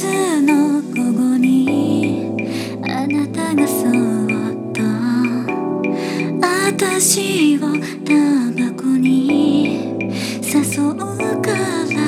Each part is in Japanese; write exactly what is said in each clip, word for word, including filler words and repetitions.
つの午後にあなたがそっと私をタバコに誘うから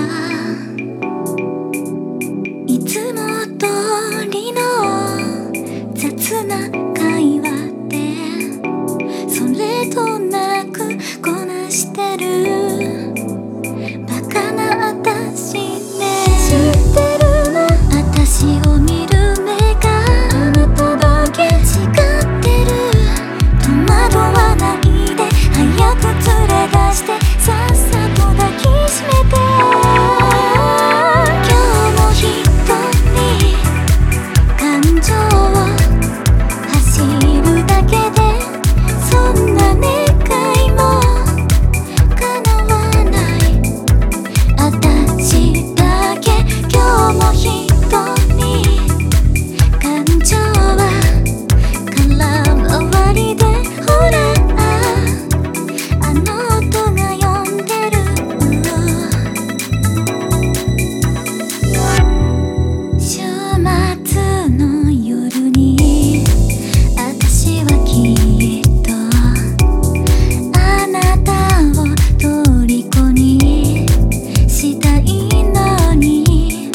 いつも通りの雑な会話でそれとなくこなしてるバカな私ね。知ってるの私を見る目があなただけ違ってる。戸惑わないで早く連れ出してさっさと抱きしめて。今日も一人感情を走るだけでそんな願いも叶わない私だけ。今日も一人感情は空回りでほらあの音が呼んでる。週末の夜に私はきっとあなたを虜にしたいのに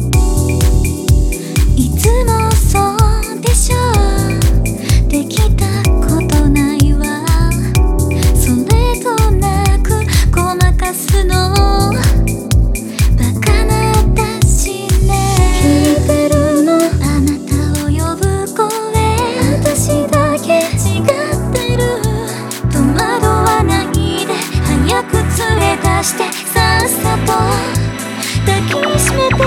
いつもそうでしょ。できたことないわ。それとなくごまかすのバカな私ね。聞いてるのあなたを呼ぶ声私だけ違ってる。戸惑わないで早く連れ出してさっさと抱きしめて。